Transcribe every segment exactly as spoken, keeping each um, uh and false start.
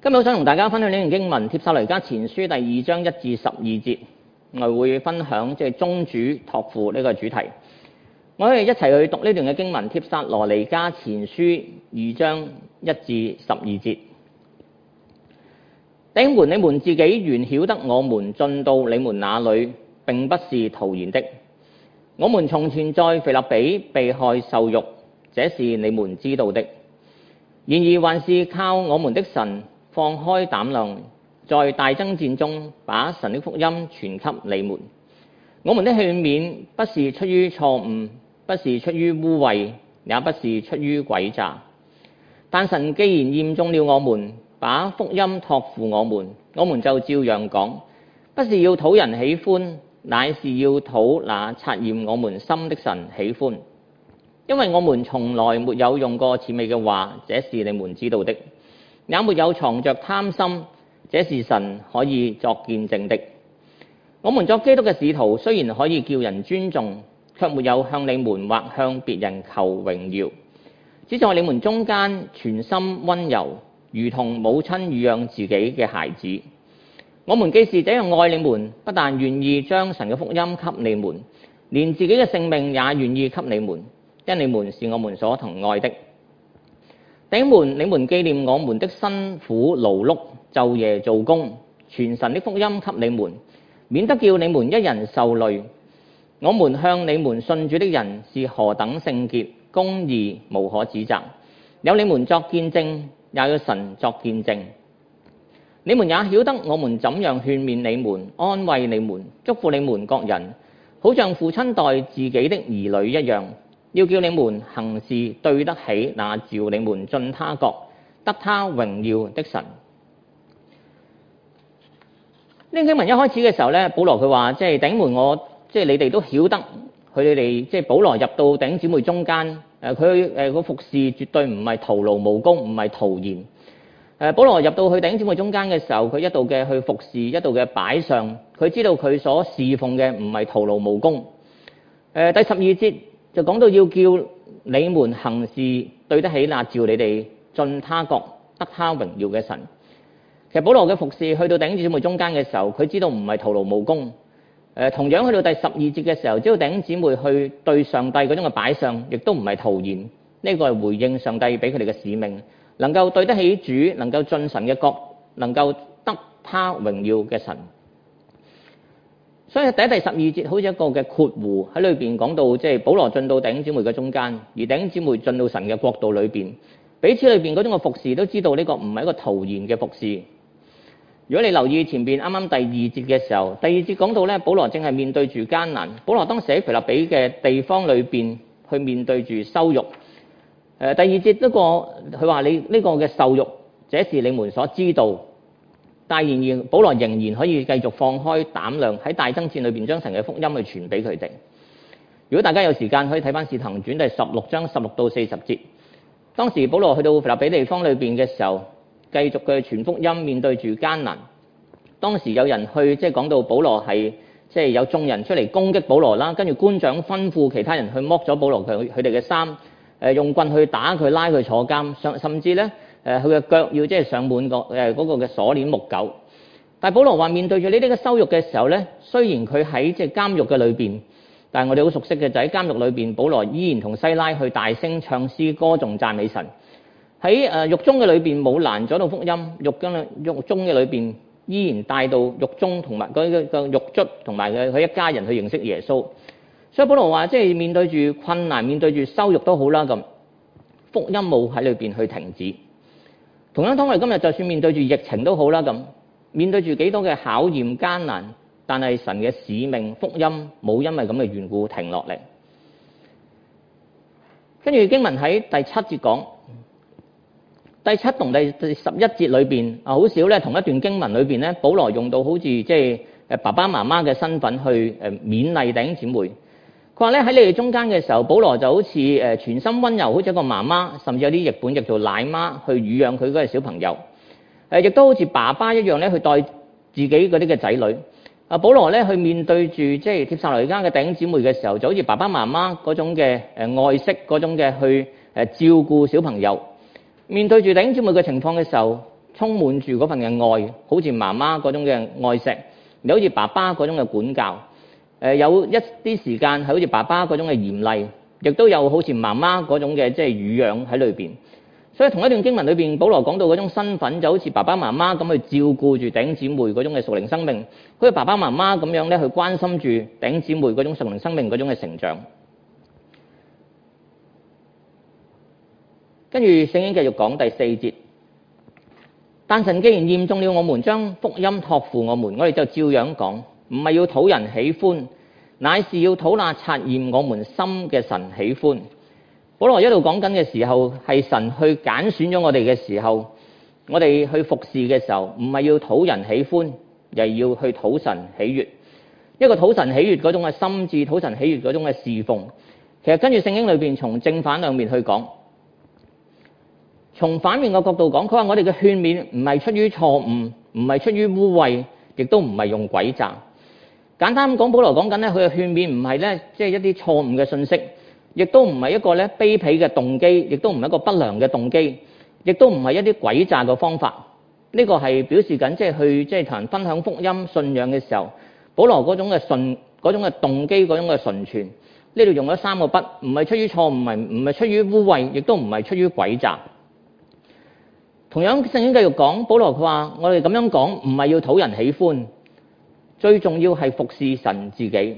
今日我想同大家分享呢段經文，帖撒羅尼迦前書第二章一至十二節，我會分享即係宗主託付呢個主題。我哋一齊去讀呢段嘅經文，帖撒羅尼迦前書二章一至十二節。弟兄們，你們自己原曉得，我們進到你們那裏並不是徒然的。我們從前在腓立比被害受辱，這是你們知道的。然而還是靠我們的神放開膽量，在大爭戰中把神的福音傳給你們。我們的勸勉不是出於錯誤，不是出於污穢，也不是出於詭詐。但神既然驗中了我們，把福音託付我們，我們就照樣講，不是要討人喜歡，乃是要討那察驗我們心的神喜歡。因為我們從來沒有用過諂媚嘅話，這是你們知道的。也沒有藏着貪心，這是神可以作見證的。我們作基督嘅使徒，雖然可以叫人尊重，卻沒有向你們或向別人求榮耀，只在你們中間全心溫柔，如同母親乳養自己嘅孩子。我們既是這樣愛你們，不但願意將神嘅福音給你們，連自己嘅性命也願意給你們，因你們是我們所疼愛的。弟兄們，你們紀念我們的辛苦勞碌，晝夜做工，傳神的福音給你們，免得叫你們一人受累。我們向你們信主的人是何等聖潔、公義，無可指責。有你們作見證，也有神作見證。你們也曉得我們怎樣勸勉你們、安慰你們、祝福你們各人，好像父親待自己的兒女一樣。要叫你們行事對得起那召你們進他國得他榮耀的神。呢經文一開始嘅時候咧，保羅佢話即係弟兄們，我即係你哋都曉得佢哋即係保羅入到弟兄姊妹中間，誒佢誒個服侍絕對唔係徒勞無功，唔係徒然。誒保羅入到去弟兄姊妹中間嘅時候，佢一度嘅去服侍，一度嘅擺上，佢知道佢所侍奉嘅唔係徒勞無功。誒第十二節。就講到要叫你們行事對得起那召你哋進他國得他榮耀嘅神。其實保羅嘅服侍去到弟兄姊妹中間嘅時候，佢知道唔係徒勞無功。誒同樣去到第十二節嘅時候，知道弟兄姊妹去對上帝嗰種嘅擺上，亦都唔係徒然。呢、這個係回應上帝俾佢哋嘅使命，能夠對得起主，能夠進神嘅國，能夠得他榮耀嘅神。所以第一、第十二節好似一個嘅括弧喺裏邊講到，即係保羅進到弟兄姊妹嘅中間，而弟兄姊妹進到神嘅國度裏邊，彼此裏邊嗰種嘅服侍都知道呢個唔係一個徒然嘅服侍。如果你留意前邊啱啱第二節嘅時候，第二節講到咧，保羅正係面對住艱難。保羅當時喺腓立比嘅地方裏邊去面對住羞辱。誒第二節呢個佢話你呢個嘅受辱，這是你們所知道。但係然而，保羅仍然可以繼續放開膽量喺大爭戰裏邊將神嘅福音去傳俾佢哋。如果大家有時間，可以睇翻《使徒行傳》第十六章十六到四十節。當時保羅去到腓立比地方裏邊嘅時候，繼續嘅傳福音，面對住艱難。當時有人去即係講到保羅係即係有眾人出嚟攻擊保羅啦，跟住官長吩咐其他人去剝咗保羅佢佢哋嘅衫，誒用棍去打佢，拉佢坐監，甚甚至咧。誒佢嘅腳要即係上滿個誒嗰個嘅鎖鏈木狗，但係保羅話面對住呢啲嘅羞辱嘅時候咧，雖然佢喺即係監獄嘅裏邊，但係我哋好熟悉嘅就喺監獄裏邊，保羅依然同西拉去大聲唱詩歌頌讚美神。喺誒獄中嘅裏邊冇攔阻到福音，獄中嘅獄中嘅裏邊依然帶到獄中同埋嗰個個獄卒同埋佢佢一家人去認識耶穌。所以保羅話即係面對住困難，面對住羞辱都好啦，咁福音冇喺裏邊去停止。同樣，當我哋今日就算面對住疫情都好啦，咁面對住幾多嘅考驗艱難，但係神嘅使命福音冇因為咁嘅緣故停落嚟。跟住經文喺第七節講，第七同第第十一節裏邊啊，好少咧同一段經文裏邊咧，保羅用到好似即係誒爸爸媽媽嘅身份去誒勉勵弟兄姊妹。佢話咧喺你哋中間嘅時候，保羅就好似誒全心溫柔，好似一個媽媽，甚至有啲譯本譯做奶媽去乳養佢嗰個小朋友。誒亦都好似爸爸一樣咧去帶自己嗰啲嘅仔女。啊，保羅咧去面對住即係帖撒羅尼迦嘅弟兄姊妹嘅時候，就好似爸爸媽媽嗰種嘅誒愛惜，嗰種嘅去誒照顧小朋友。面對住弟兄姊妹嘅情況嘅時候， 充滿住嗰份嘅愛，好似媽媽嗰種嘅愛錫，又好似爸爸嗰種嘅管教。誒有一啲時間係好似爸爸嗰種嘅嚴厲，亦都有好似媽媽嗰種嘅即係乳養喺裏邊。所以同一段經文裏邊，保羅講到嗰種身份就好似爸爸媽媽咁去照顧住弟兄姊妹嗰種嘅屬靈生命，好似爸爸媽媽咁樣咧去關心住弟兄姊妹嗰種屬靈生命嗰種嘅成長。跟住聖經繼續講第四節，但神既然驗中了我們，將福音託付我們，我哋就照樣講，唔係要討人喜歡，乃是要討那察驗我們心嘅神喜歡。保羅一路講緊嘅時候，係神去揀選咗我哋嘅時候，我哋去服侍嘅時候，唔係要討人喜歡，而係要去討神喜悅。一個討神喜悅嗰種嘅心志，討神喜悅嗰種嘅侍奉。其實跟住聖經裏邊從正反兩面去講，從反面嘅角度講，佢話我哋嘅勸勉唔係出於錯誤，唔係出於污穢，亦都唔係用詭詐。簡單咁講，保羅講緊咧，佢嘅勸勉唔係咧，即係一啲錯誤嘅信息。亦都唔係一個咧卑鄙嘅動機，亦都唔係一個不良嘅動機，亦都唔係一啲詭詐嘅方法。呢、這個係表示緊，即係去即係同人分享福音信仰嘅時候，保羅嗰種嘅純嗰種嘅動機，嗰種嘅純全。呢度用咗三個筆，唔係出於錯誤，唔係唔係出於污穢，亦都唔係出於詭詐。同樣聖經繼續講，保羅佢話：我哋咁樣講唔係要討人喜歡，最重要係服侍神自己。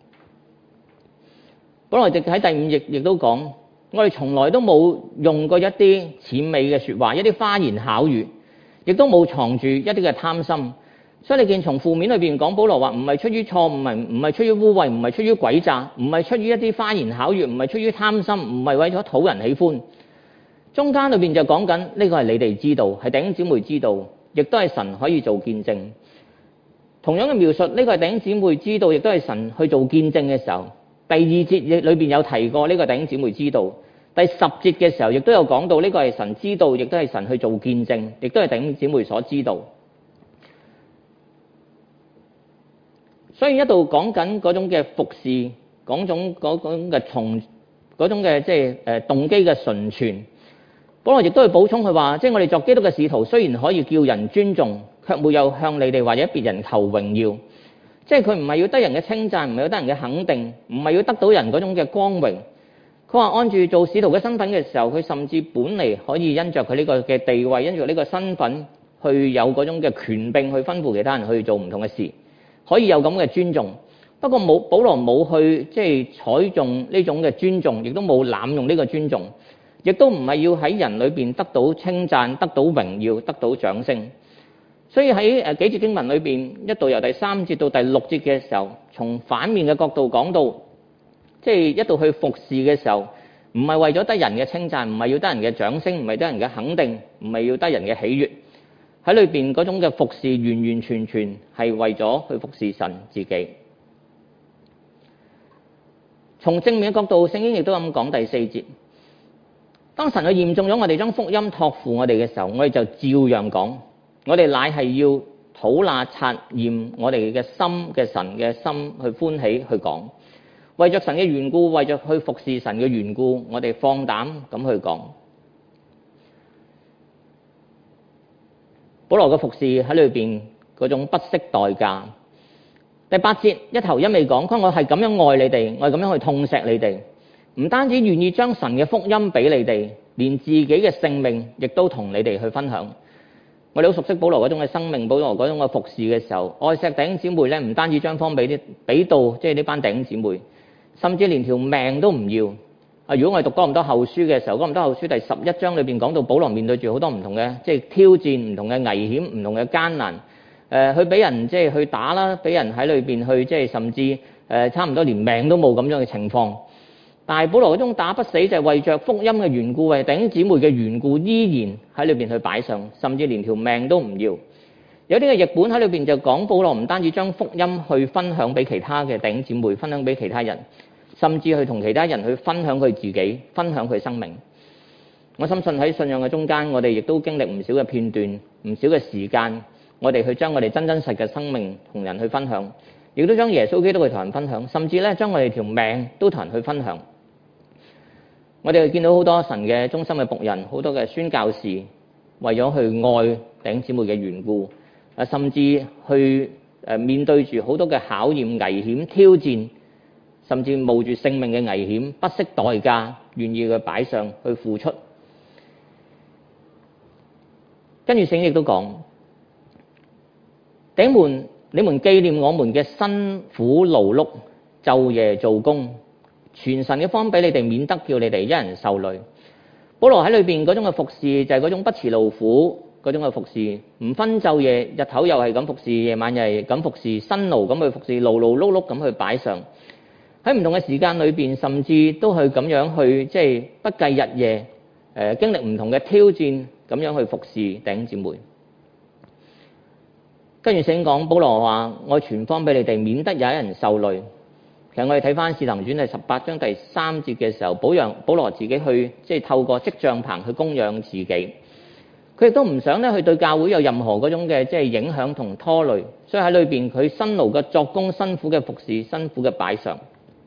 保羅直喺第五頁亦都講，我哋從來都冇用過一啲諂媚嘅説話，一啲花言巧語，亦都冇藏住一啲嘅貪心。所以你見從負面裏邊講，保羅話唔係出於錯誤，唔係唔係出於污穢，唔係出於詭詐，唔係出於一啲花言巧語，唔係出於貪心，唔係為咗討人喜歡。中間裏邊就講緊呢個係你哋知道，係弟兄姊妹知道，亦都係神可以做見證。同樣嘅描述，呢個係弟兄姊妹知道，亦都係神去做見證嘅時候。第二節裏邊有提過呢個弟兄姊妹知道，第十節嘅時候亦都有講到呢個係神知道，亦都係神去做見證，亦都係弟兄姊妹所知道。所以一度講緊嗰種嘅服侍，嗰種嗰種嘅從嗰種嘅即係誒動機嘅純全。保羅亦都去補充佢話，即係我哋作基督嘅使徒，雖然可以叫人尊重，卻沒有向你哋或者別人求榮耀。即係佢唔係要得人嘅稱讚，唔係要得人嘅肯定，唔係要得到人嗰種嘅光榮。佢話按住做使徒嘅身份嘅時候，佢甚至本嚟可以因着佢呢個嘅地位，因着呢個身份，去有嗰種嘅權柄去吩咐其他人去做唔同嘅事，可以有咁嘅尊重。不過冇保羅冇去即係採用呢種嘅尊重，亦都冇濫用呢個尊重，亦都唔係要喺人裏邊得到稱讚、得到榮耀、得到掌聲。所以喺誒幾節經文裏邊，一度由第三節到第六節嘅時候，從反面嘅角度講到，即係一度去服侍嘅時候，唔係為咗得人嘅稱讚，唔係要得人嘅掌聲，唔係得人嘅肯定，唔係要得人嘅喜悅。喺裏邊嗰種嘅服侍，完完全全係為咗去服侍神自己。從正面嘅角度，聖經亦都咁講第四節。當神去驗中咗我哋，將福音託付我哋嘅時候，我哋就照樣講。我哋乃係要討那察驗我哋嘅心嘅神嘅心去歡喜去講，為着神嘅緣故，為着去服侍神嘅緣故，我哋放膽咁去講。保羅嘅服侍喺裏邊嗰種不惜代價。第八節一頭一尾講，佢話我係咁樣愛你哋，我係咁樣去痛錫你哋，唔單止願意將神嘅福音俾你哋，連自己嘅性命亦都同你哋去分享。我哋好熟悉保羅嗰種嘅生命，保羅嗰種嘅服侍嘅時候，愛錫弟兄姊妹咧，唔單止將方俾啲俾到，即係呢班弟兄姊妹，甚至連條命都唔要。啊，如果我哋讀哥林多後書嘅時候，哥林多後書第十一章裏邊講到保羅面對住好多唔同嘅即係挑戰、唔同嘅危險、唔同嘅艱難，誒、呃，去俾人即係去打啦，俾人喺裏邊去即係甚至誒、呃、差唔多連命都冇咁樣嘅情況。但係保羅嗰種打不死就係為着福音嘅緣故，為弟兄姊妹嘅緣故，依然喺裏邊去擺上，甚至連條命都唔要。有啲嘅譯本喺裏邊就講保羅唔單止將福音去分享俾其他嘅弟兄姊妹，分享俾其他人，甚至去同其他人去分享佢自己，分享佢生命。我深信喺信仰嘅中間，我哋亦都經歷唔少嘅片段，唔少嘅時間，我哋去將我哋真真實嘅生命同人去分享，亦都將耶穌基督去同人分享，甚至咧將我哋條命都同人去分享。我哋見到好多神嘅忠心嘅僕人，好多嘅宣教士為咗去愛弟兄姊妹嘅緣故，啊，甚至去誒面對住好多嘅考驗、危險、挑戰，甚至冒住性命嘅危險，不惜代價，願意去擺上去付出。跟住聖經亦都講，弟兄們，你們紀念我們嘅辛苦勞碌，晝夜做工，傳神嘅方俾你哋，免得叫你哋一人受累。保羅喺裏邊嗰種嘅服侍就係嗰種不辭勞苦嗰種嘅服侍，唔分晝夜，日頭又係咁服侍，夜晚又係咁服侍，辛勞咁去服侍，勞勞碌碌咁去擺上。喺唔同嘅時間裏邊，甚至都去咁樣去即係不計日夜，誒、呃、經歷唔同嘅挑戰，咁樣去服侍弟兄姊妹。跟住聖經講，保羅話：我傳方俾你哋，免得有一人受累。其實我哋睇翻《使徒行傳》第十八章第三節嘅時候，保養保羅自己去即係透過織帳棚去供養自己，佢亦都唔想咧去對教會有任何嗰種嘅即係影響同拖累，所以喺裏邊佢辛勞嘅作工、辛苦嘅服侍、辛苦嘅擺上。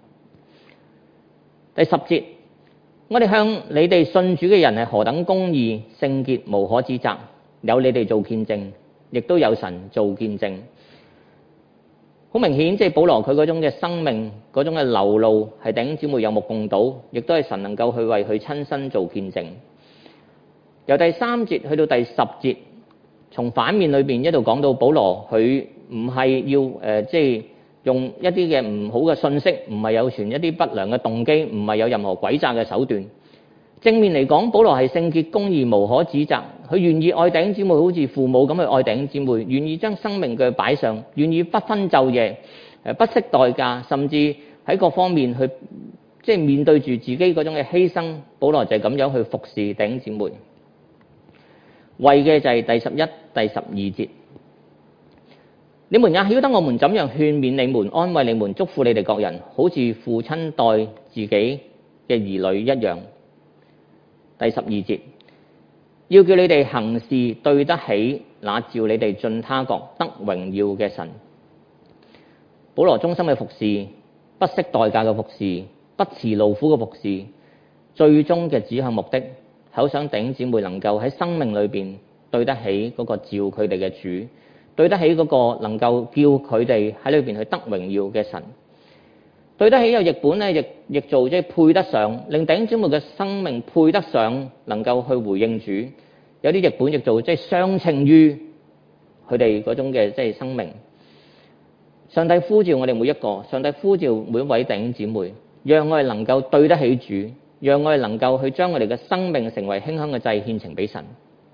第十節，我哋向你哋信主嘅人係何等公義、聖潔、無可指責，有你哋做見證，亦都有神做見證。好明顯，即係保羅佢嗰種嘅生命、嗰種嘅流露，係弟兄姊妹有目共睹，亦都係神能夠去為佢親身做見證。由第三節去到第十節，從反面裏邊一度講到保羅佢唔係要誒、呃，即係用一啲嘅唔好嘅信息，唔係有傳一啲不良嘅動機，唔係有任何詭詐嘅手段。正面嚟講，保羅係聖潔、公義、無可指責，佢願意愛弟兄姊妹，好似父母咁去愛弟兄姊妹，願意將生命嘅擺上，願意不分晝夜，誒不惜代價，甚至喺各方面去即係面對住自己嗰種嘅犧牲。保羅就係咁樣去服侍弟兄姊妹，為嘅就係第十一、第十二節。你們也曉得我們怎樣勸勉你們、安慰你們、囑咐你哋各人，好似父親待自己嘅兒女一樣。第十二節，要叫你哋行事對得起那召你哋進他國得榮耀嘅神。保羅忠心嘅服侍，不惜代價嘅服侍，不辭勞苦嘅服侍，最終嘅指向目的，好想弟兄姊妹能夠喺生命裏邊對得起嗰個召佢哋嘅主，對得起嗰個能夠叫佢哋喺裏邊去得榮耀嘅神。對得起有譯本咧，亦亦做即係配得上，令弟兄姊妹嘅生命配得上，能夠去回應主。有啲譯本亦做即係相稱於佢哋嗰種嘅即係生命。上帝呼召我哋每一個，上帝呼召每一位弟兄姊妹，讓我哋能夠對得起主，讓我哋能夠去將我哋嘅生命成為馨香嘅祭獻呈俾神。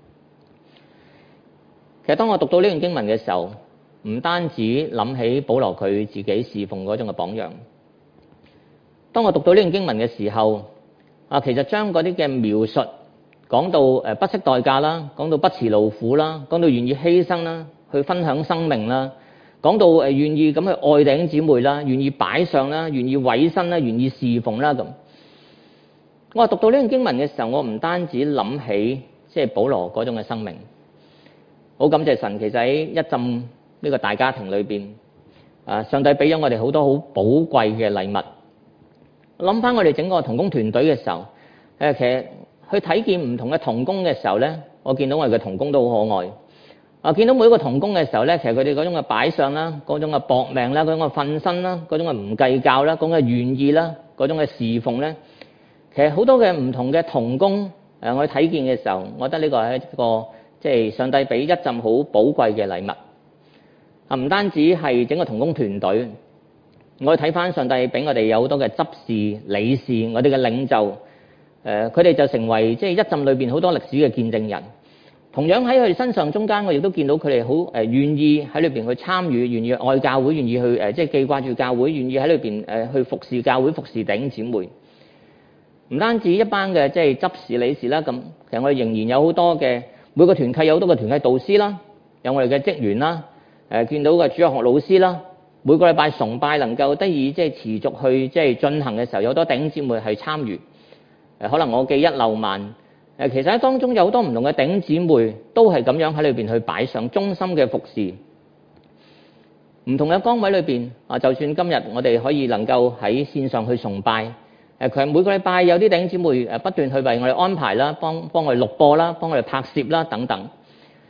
其實當我讀到呢段經文嘅時候，唔單止諗起保羅佢自己侍奉嗰種嘅榜樣。當我讀到呢段經文嘅時候，啊，其實將嗰啲嘅描述講到誒不惜代價啦，講到不辭勞苦啦，講到願意犧牲啦，去分享生命啦，講到誒願意咁去愛弟兄姊妹啦，願意擺上啦，願意委身啦，願意侍奉啦咁。我話讀到呢段經文嘅時候，我唔單止諗起即係保羅嗰種嘅生命，好感謝神，其實喺一浸呢個大家庭裏邊，啊，上帝俾咗我哋好多好寶貴嘅禮物。諗翻我哋整個同工團隊嘅時候，誒，其實去睇見唔同嘅同工嘅時候咧，我見到我哋嘅同工都好可愛。啊，見到每一個同工嘅時候咧，其實佢哋嗰種嘅擺上啦，嗰種嘅搏命啦，嗰種嘅奮身啦，嗰種嘅唔計較啦，嗰種嘅願意啦，嗰種嘅侍奉咧，其實好多嘅唔同嘅同工，誒，我睇見嘅時候，我覺得呢個係一個即係上帝俾一陣好寶貴嘅禮物。啊，唔單止係整個同工團隊。我哋睇翻上帝俾我哋有好多嘅執事、理事，我哋嘅領袖，誒佢哋就成為即係一浸裏邊好多歷史嘅見證人。同樣喺佢哋身上中間，我亦都見到佢哋好誒願意喺裏邊去參與，願意愛教會，願意去誒即係記掛住教會，願意喺裏邊誒去服侍教會、服侍弟兄姊妹。唔單止一班嘅即係執事、理事啦，咁其實我哋仍然有好多嘅每個團契有好多嘅團契導師啦，有我哋嘅職員啦，誒見到嘅主日學老師啦。每個禮拜崇拜能夠得以即係持續去即係進行嘅時候，有好多弟兄姊妹係參與。誒可能我記一漏萬，誒其實喺當中有好多唔同嘅弟兄姊妹都係咁樣喺裏邊去擺上忠心嘅服侍。唔同嘅崗位裏邊啊，就算今日我哋可以能夠喺線上去崇拜，誒佢每個禮拜有啲弟兄姊妹誒不斷去為我哋安排啦，幫幫我哋錄播啦，幫我哋拍攝啦等等。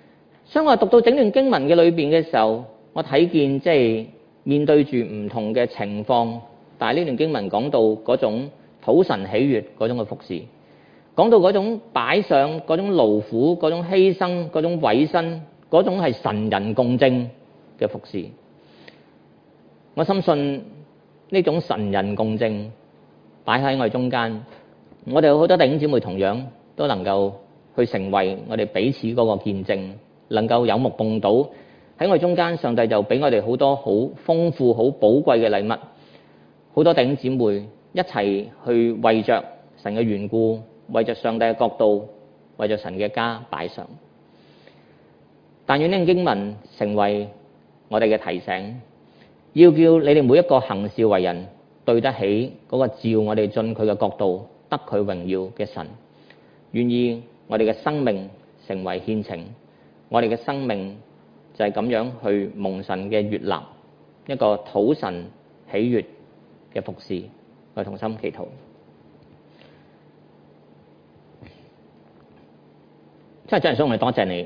所以我讀到整段經文嘅裏邊嘅時候，我睇見即係面對住唔同嘅情況，但係呢段經文講到嗰種討神喜悅嗰種嘅服侍，講到嗰種擺上嗰種勞苦、嗰種犧牲、嗰種委身、嗰種係神人共正嘅服侍。我深信呢種神人共正擺喺我哋中間，我哋有好多弟兄姊妹同樣都能夠去成為我哋彼此嗰個見證，能夠有目共睹。喺我哋中間，上帝就俾我哋好多好豐富、好寶貴嘅禮物，好多弟兄姊妹一齊去為着神嘅緣故，為着上帝嘅國度，為着神嘅家擺上。但願呢經文成為我哋嘅提醒，要叫你哋每一個行事為人對得起嗰個召我哋進佢嘅國度、得佢榮耀嘅神，願意我哋嘅生命成為獻情，我哋嘅生命就係咁樣去蒙神嘅悅納，一個討神喜悅嘅服侍。我哋同心祈禱。真係真係想我哋多謝你，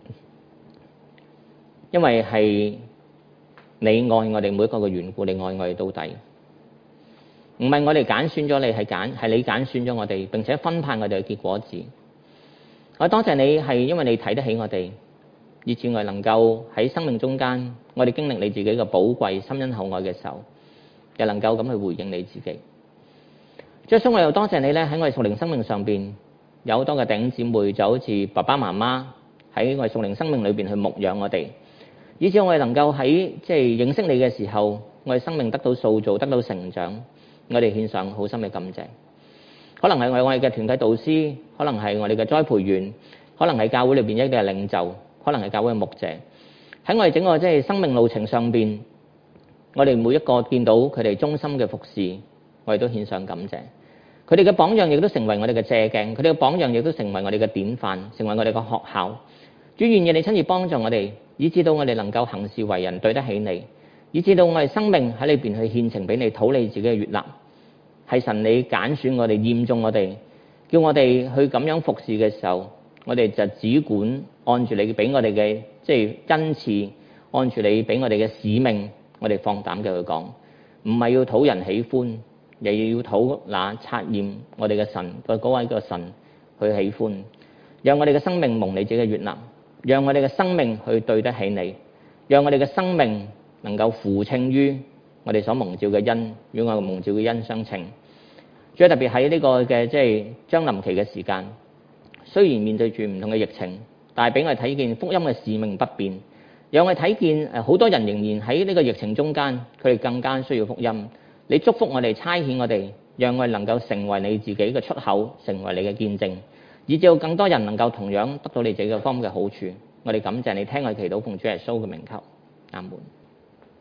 因為係你愛我哋每一個嘅緣故，你愛我哋到底。唔係我哋揀選咗你，係揀係你揀選咗我哋，並且分派我哋嘅結果子。我多謝你係因為你睇得起我哋，以至我哋能夠喺生命中間，我哋經歷你自己嘅寶貴、深恩厚愛嘅時候，又能夠咁去回應你自己。最終我又多謝你咧，喺我哋屬靈生命上邊有好多嘅弟兄姊妹，就好似爸爸媽媽喺我哋屬靈生命裏邊去牧養我哋，以至我哋能夠喺即係認識你嘅時候，我哋生命得到塑造、得到成長，我哋獻上好深嘅感謝。可能係我哋嘅團體導師，可能係我哋嘅栽培員，可能係教會裏邊一啲嘅領袖，可能係教會嘅牧者。喺我哋整個即係生命路程上邊，我哋每一個見到佢哋忠心嘅服侍，我哋都獻上感謝。佢哋嘅榜樣亦都成為我哋嘅借鏡，佢哋嘅榜樣亦都成為我哋嘅典範，成為我哋嘅學校。主願意你親自幫助我哋，以致到我哋能夠行事為人對得起你，以致到我哋生命喺裏邊去獻情俾你，討你自己嘅悅納。係神你揀選我哋，驗中我哋，叫我哋去咁樣服侍嘅時候，我哋就只管按住你俾我哋嘅即係恩賜，按住你俾我哋嘅使命，我哋放膽嘅去講，唔係要討人喜歡，又要討那察驗我哋嘅神個嗰位個神去喜歡，讓我哋嘅生命蒙你自己嘅悅納，讓我哋嘅生命去對得起你，讓我哋嘅生命能夠扶稱於我哋所蒙召嘅恩，與我哋蒙召嘅恩相稱。最特別喺呢個嘅即係將臨期嘅時間，雖然面對住唔同嘅疫情，但係俾我哋睇見福音嘅使命不變，讓我哋睇見誒好多人仍然喺呢個疫情中間，佢哋更加需要福音。你祝福我哋，差遣我哋，讓我哋能夠成為你自己嘅出口，成為你嘅見證，以至到更多人能夠同樣得到你自己嘅方嘅好處。我哋感謝你，聽我哋祈禱，奉主耶穌嘅名求，阿門。